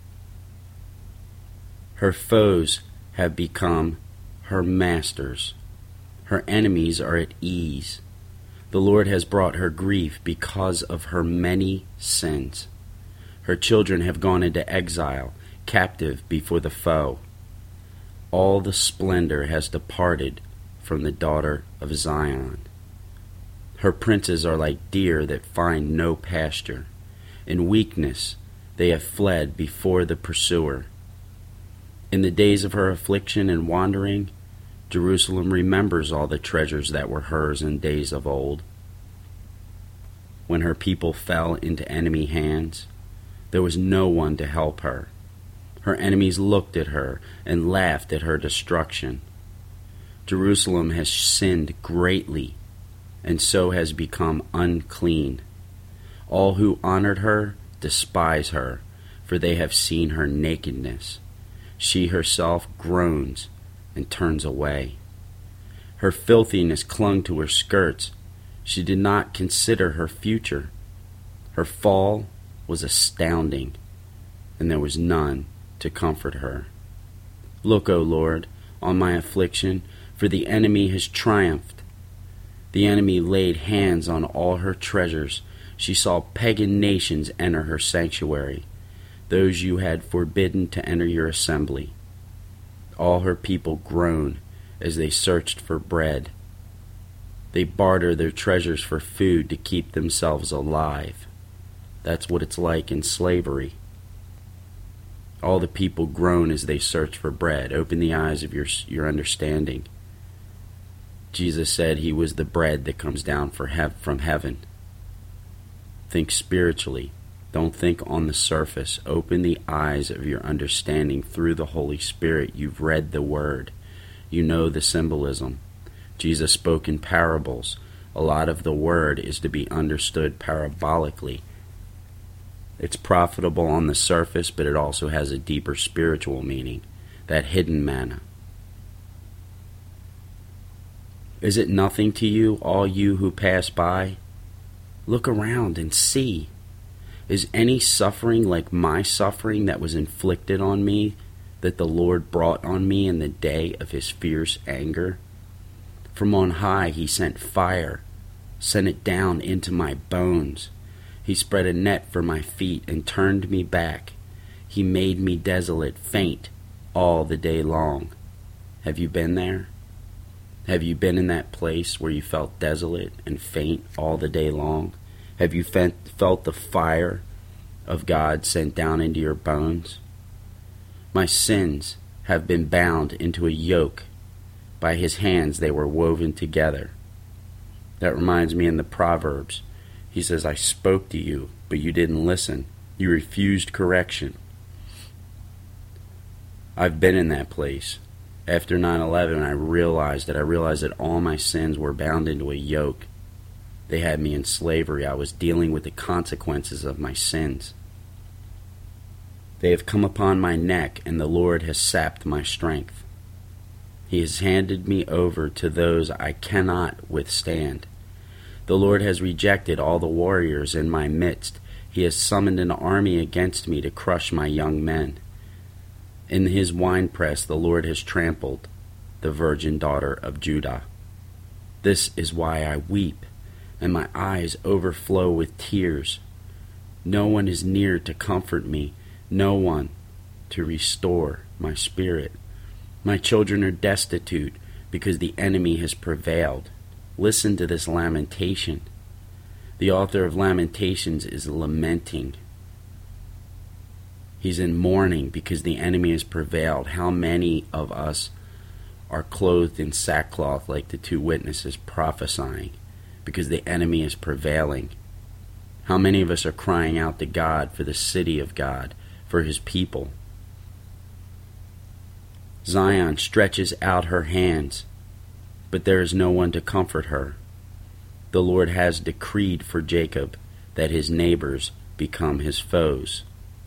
Her foes have become her masters. Her enemies are at ease. The Lord has brought her grief because of her many sins. Her children have gone into exile, captive before the foe. All the splendor has departed from the daughter of Zion. Her princes are like deer that find no pasture. In weakness they have fled before the pursuer. In the days of her affliction and wandering, Jerusalem remembers all the treasures that were hers in days of old. When her people fell into enemy hands, there was no one to help her. Her enemies looked at her and laughed at her destruction. Jerusalem has sinned greatly, and so has become unclean. All who honored her despise her, for they have seen her nakedness. She herself groans and turns away. Her filthiness clung to her skirts. She did not consider her future. Her fall was astounding, and there was none to comfort her. Look, O Lord, on my affliction, for the enemy has triumphed. The enemy laid hands on all her treasures. She saw pagan nations enter her sanctuary, those you had forbidden to enter your assembly. All her people groan as they searched for bread. They barter their treasures for food to keep themselves alive. That's what it's like in slavery. All the people groan as they search for bread. Open the eyes of your, your understanding. Jesus said he was the bread that comes down for hev- from heaven. Think spiritually. Don't think on the surface. Open the eyes of your understanding through the Holy Spirit. You've read the Word. You know the symbolism. Jesus spoke in parables. A lot of the Word is to be understood parabolically. It's profitable on the surface, but it also has a deeper spiritual meaning, that hidden manna. Is it nothing to you, all you who pass by? Look around and see. Is any suffering like my suffering that was inflicted on me, that the Lord brought on me in the day of his fierce anger? From on high he sent fire, sent it down into my bones. He spread a net for my feet and turned me back. He made me desolate, faint, all the day long. Have you been there? Have you been in that place where you felt desolate and faint all the day long? Have you felt the fire of God sent down into your bones? My sins have been bound into a yoke. By his hands they were woven together. That reminds me in the Proverbs. He says, I spoke to you, but you didn't listen. You refused correction. I've been in that place. After nine eleven, I realized that I realized that all my sins were bound into a yoke. They had me in slavery. I was dealing with the consequences of my sins. They have come upon my neck, and the Lord has sapped my strength. He has handed me over to those I cannot withstand. The Lord has rejected all the warriors in my midst. He has summoned an army against me to crush my young men. In his winepress the Lord has trampled the virgin daughter of Judah. This is why I weep, and my eyes overflow with tears. No one is near to comfort me, no one to restore my spirit. My children are destitute because the enemy has prevailed. Listen to this lamentation. The author of Lamentations is lamenting. He's in mourning because the enemy has prevailed. How many of us are clothed in sackcloth like the two witnesses prophesying because the enemy is prevailing? How many of us are crying out to God for the city of God, for his people? Zion stretches out her hands, but there is no one to comfort her. The Lord has decreed for Jacob that his neighbors become his foes.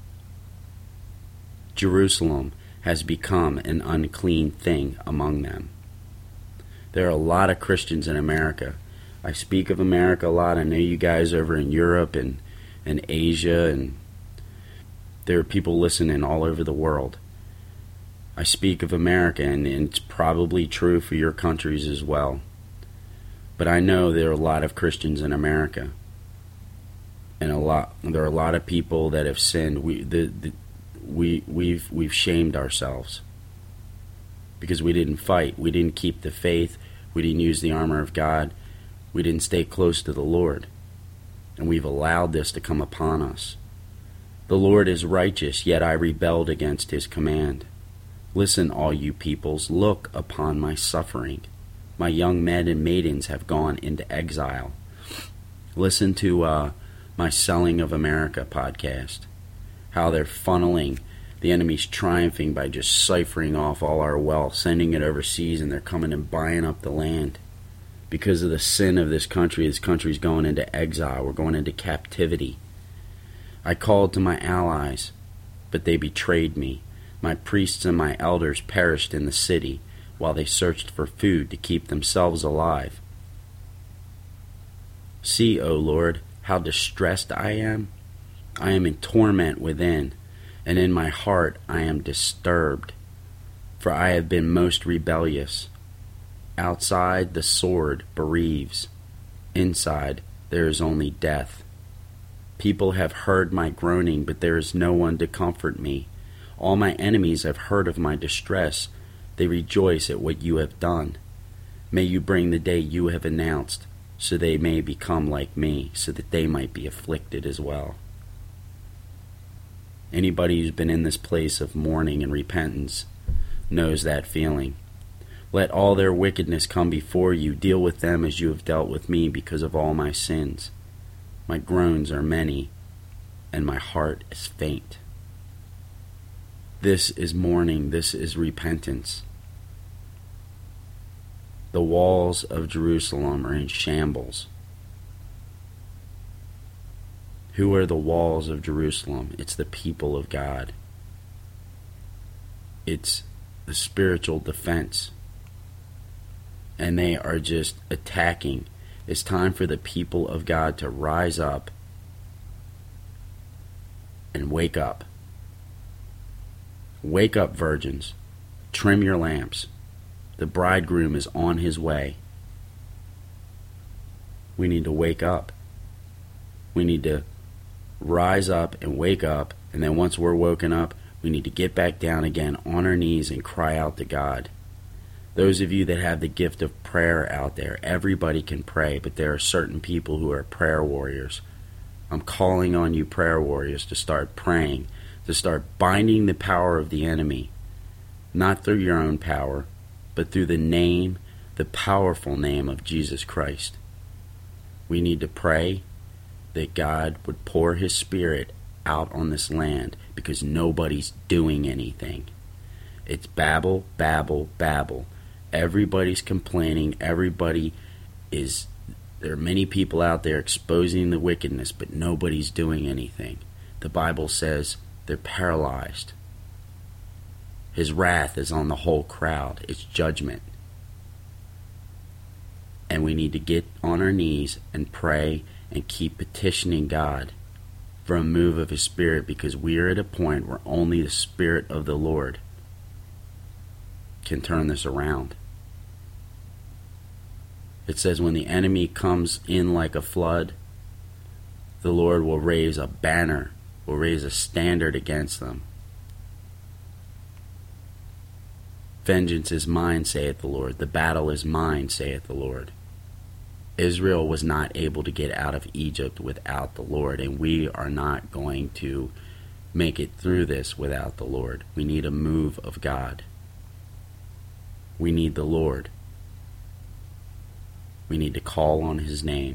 Jerusalem has become an unclean thing among them. There are a lot of Christians in America. I speak of America a lot. I know you guys over in Europe and, and Asia, and there are people listening all over the world. I speak of America, and it's probably true for your countries as well. But I know there are a lot of Christians in America, and a lot there are a lot of people that have sinned. We the, the we we've we've shamed ourselves because we didn't fight. We didn't keep the faith. We didn't use the armor of God. We didn't stay close to the Lord, and we've allowed this to come upon us. The Lord is righteous, yet I rebelled against his command. Listen, all you peoples, look upon my suffering. My young men and maidens have gone into exile. Listen to uh, my Selling of America podcast, how they're funneling the enemy's triumphing by just ciphering off all our wealth, sending it overseas, and they're coming and buying up the land. Because of the sin of this country, this country's going into exile. We're going into captivity. I called to my allies, but they betrayed me. My priests and my elders perished in the city while they searched for food to keep themselves alive. See, O Lord, how distressed I am. I am in torment within, and in my heart I am disturbed, for I have been most rebellious. Outside the sword bereaves, inside there is only death. People have heard my groaning, but there is no one to comfort me. All my enemies have heard of my distress. They rejoice at what you have done. May you bring the day you have announced, so they may become like me, so that they might be afflicted as well. Anybody who's been in this place of mourning and repentance knows that feeling. Let all their wickedness come before you. Deal with them as you have dealt with me because of all my sins. My groans are many, and my heart is faint. This is mourning. This is repentance. The walls of Jerusalem are in shambles. Who are the walls of Jerusalem? It's the people of God. It's the spiritual defense. And they are just attacking. It's time for the people of God to rise up and wake up. Wake up, virgins. Trim your lamps. The bridegroom is on his way. We need to wake up. We need to rise up and wake up, and then once we're woken up, we need to get back down again on our knees and cry out to God. Those of you that have the gift of prayer out there, everybody can pray, but there are certain people who are prayer warriors. I'm calling on you prayer warriors to start praying, to start binding the power of the enemy, not through your own power, but through the name, the powerful name of Jesus Christ. We need to pray that God would pour his Spirit out on this land, because nobody's doing anything. It's babble, babble, babble. Everybody's complaining. Everybody is, there are many people out there exposing the wickedness, but nobody's doing anything. The Bible says they're paralyzed. His wrath is on the whole crowd. It's judgment. And we need to get on our knees and pray and keep petitioning God for a move of his Spirit, because we are at a point where only the Spirit of the Lord can turn this around. It says when the enemy comes in like a flood, the Lord will raise a banner, will raise a standard against them. Vengeance is mine, saith the Lord. The battle is mine, saith the Lord. Israel was not able to get out of Egypt without the Lord, and we are not going to make it through this without the Lord. We need a move of God. We need the Lord. We need to call on his name,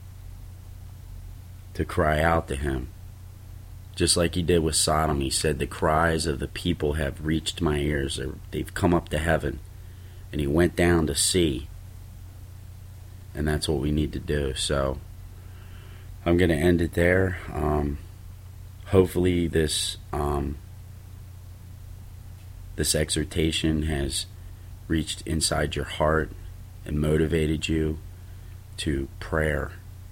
to cry out to him. Just like he did with Sodom, he said, the cries of the people have reached my ears. They've come up to heaven. And he went down to see. And that's what we need to do. So I'm going to end it there. Um, hopefully this um, this exhortation has reached inside your heart and motivated you to prayer.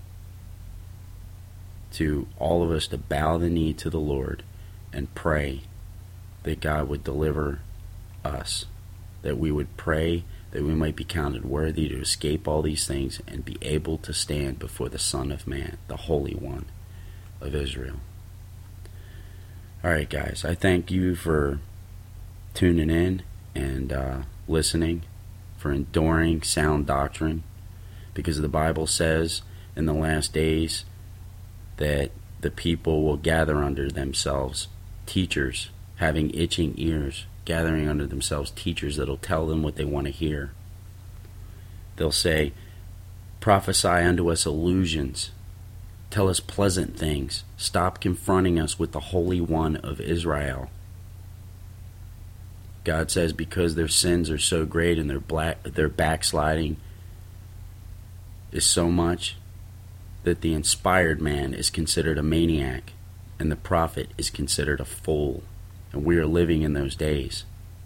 To all of us to bow the knee to the Lord and pray that God would deliver us. That we would pray that we might be counted worthy to escape all these things and be able to stand before the Son of Man, the Holy One of Israel. Alright guys, I thank you for tuning in and uh, listening, for enduring sound doctrine, because the Bible says in the last days that the people will gather under themselves teachers having itching ears, gathering under themselves teachers that'll tell them what they want to hear. They'll say, prophesy unto us illusions, tell us pleasant things, stop confronting us with the Holy One of Israel. God says because their sins are so great and their black, their backsliding is so much that the inspired man is considered a maniac and the prophet is considered a fool. And we are living in those days.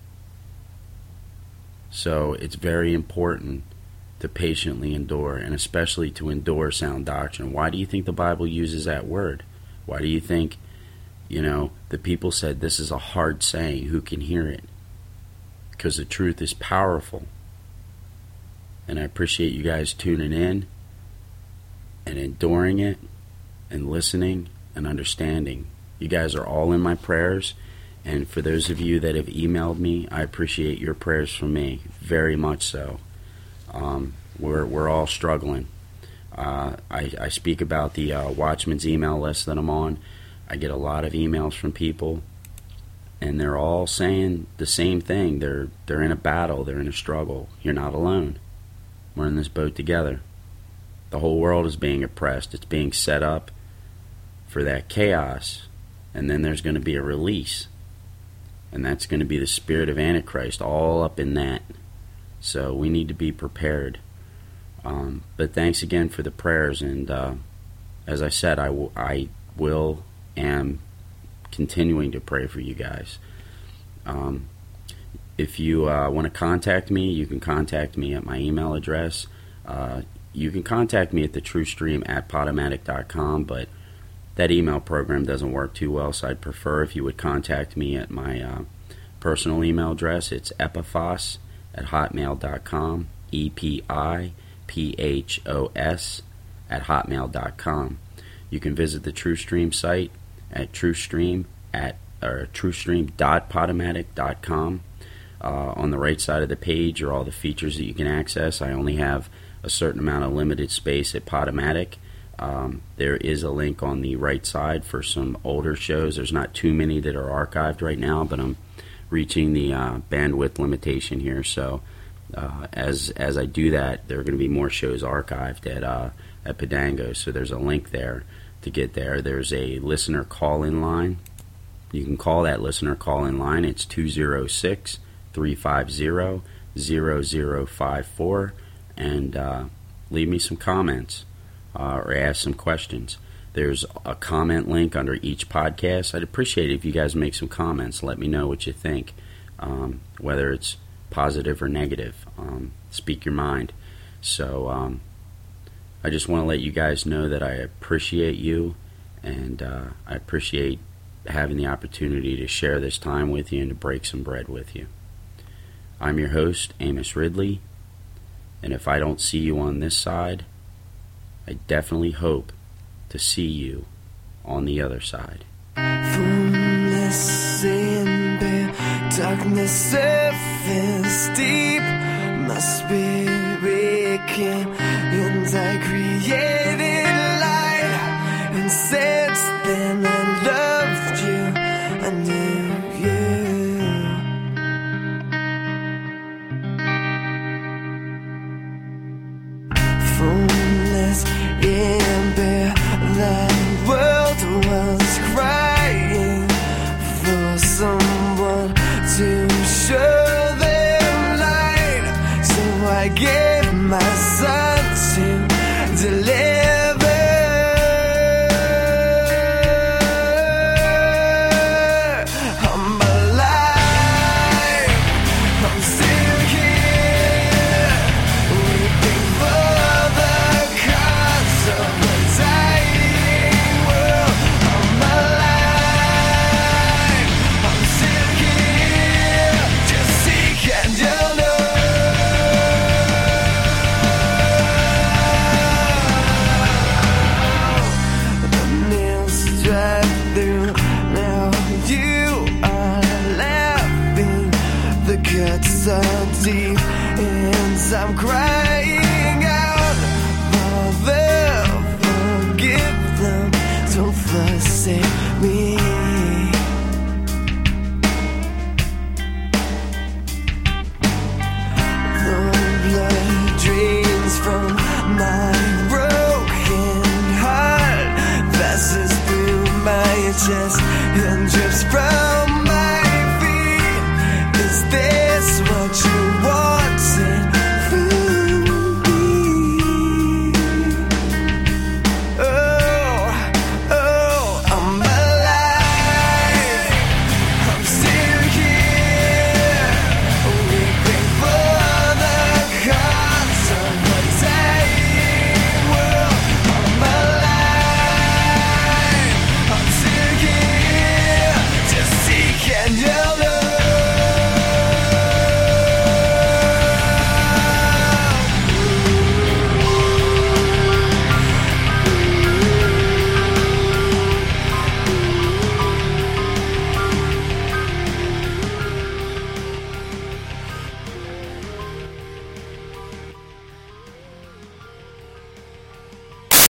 So it's very important to patiently endure, and especially to endure sound doctrine. Why do you think the Bible uses that word? Why do you think, you know, the people said this is a hard saying, who can hear it? Because the truth is powerful. And I appreciate you guys tuning in and enduring it and listening and understanding. You guys are all in my prayers. And for those of you that have emailed me, I appreciate your prayers for me, very much so. Um, we're we're all struggling. Uh, I, I speak about the uh, Watchman's email list that I'm on. I get a lot of emails from people, and they're all saying the same thing. They're they're in a battle. They're in a struggle. You're not alone. We're in this boat together. The whole world is being oppressed. It's being set up for that chaos, and then there's going to be a release. And that's going to be the spirit of Antichrist all up in that. So we need to be prepared. Um, but thanks again for the prayers. And uh, as I said, I, will, I will am continuing to pray for you guys. Um, if you uh, want to contact me, you can contact me at my email address. Uh, you can contact me at the TrueStream at Podomatic dot com, but that email program doesn't work too well, so I'd prefer if you would contact me at my uh, personal email address. It's epiphos at hotmail dot com, E P I P H O S at hotmail dot com. You can visit the TrueStream site at TrueStream at or TrueStream dot Podomatic dot com. Uh, on the right side of the page are all the features that you can access. I only have a certain amount of limited space at Podomatic. Um, there is a link on the right side for some older shows. There's not too many that are archived right now, but I'm reaching the uh, bandwidth limitation here. So uh, as as I do that, there are going to be more shows archived at uh, at Podango. So there's a link there to get there. There's a listener call-in line. You can call that listener call-in line. It's two oh six, three five zero, zero zero five four, and uh, leave me some comments uh, or ask some questions. There's a comment link under each podcast. I'd appreciate it if you guys make some comments. Let me know what you think, um, whether it's positive or negative. Um, speak your mind. So um, I just want to let you guys know that I appreciate you, and uh, I appreciate having the opportunity to share this time with you and to break some bread with you. I'm your host, Amos Ridley, and if I don't see you on this side, I definitely hope to see you on the other side. Formless in bare darkness, surface deep, my spirit came and I created light, and since then I loved you, I knew you. Formless in bare, the world was crying for someone to show them light, so I gave my son to deliver. I'm alive, I'm still here, waiting for the cause of the dying world. I'm alive, I'm still here, just seek and you'll know. The nails drive through, now you are laughing. The cuts are deep and I'm crying out. Father, forgive them, don't forsake me. The blood drains from my broken heart, passes through my chest and drips from